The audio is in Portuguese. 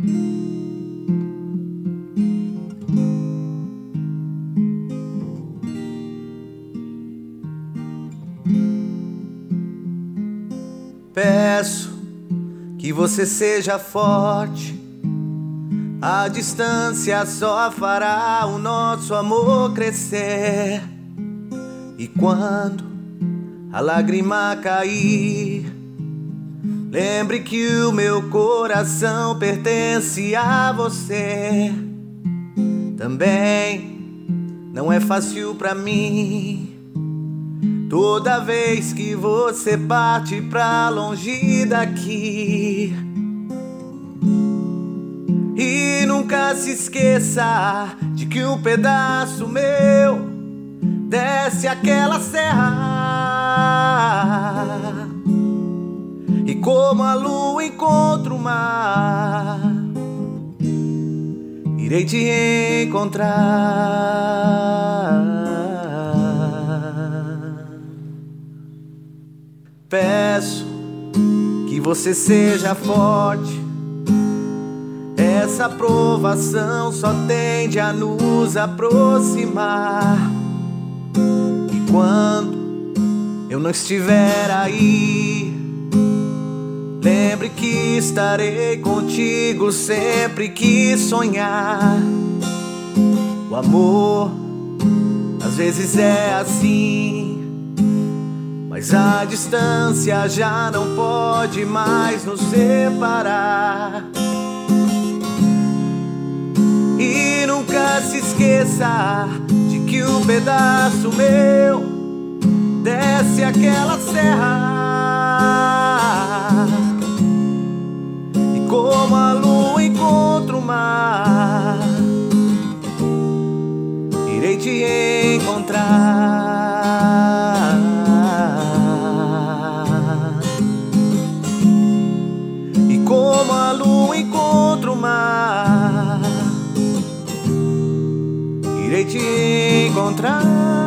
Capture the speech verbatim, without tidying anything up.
Peço que você seja forte. A distância só fará o nosso amor crescer. E quando a lágrima cair, lembre que o meu coração pertence a você. Também não é fácil pra mim toda vez que você parte pra longe daqui. E nunca se esqueça de que um pedaço meu desce aquela serra, e como a lua encontra o mar, irei te encontrar. Peço que você seja forte. Essa provação só tende a nos aproximar. E quando eu não estiver aí, lembre que estarei contigo sempre que sonhar. O amor às vezes é assim, mas a distância já não pode mais nos separar. E nunca se esqueça de que um pedaço meu desce aquela serra, e como a lua encontra o mar, irei te encontrar. E como a lua encontra o mar, irei te encontrar.